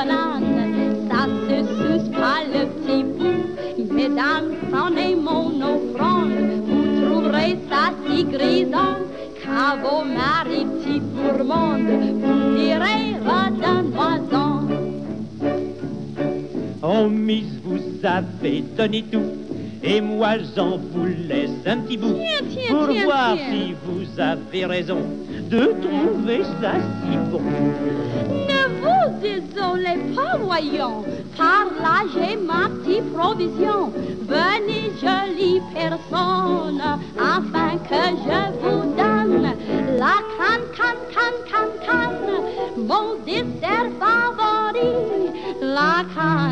banane, ça se suce pas le petit bout. Mesdames, prenez mon offrande, vous trouverez ça si grisant qu'à vos maris petits gourmandes, vous direz redonne-moi-en. Oh Miss, vous avez donné tout, et moi j'en vous laisse un petit bout, pour voir si vous avez raison de trouver ça si bon. Ne vous désolez pas, voyons, par là j'ai ma petite provision. Venez, jolie personne, afin que je vous donne la canne, mon dessert favori. La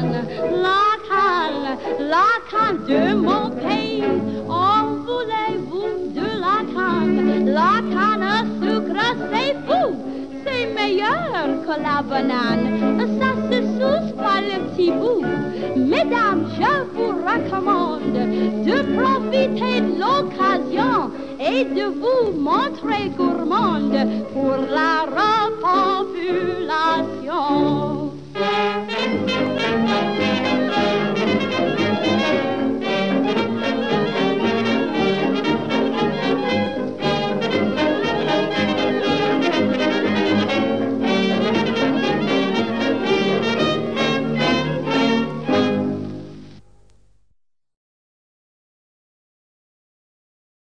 canne de mon pays. En voulez-vous de la canne? La canne à sucre, c'est fou, c'est meilleur que la banane. Ça se souce pas le petit bout. Mesdames, je vous recommande de profiter de l'occasion et de vous montrer gourmande pour la repopulation.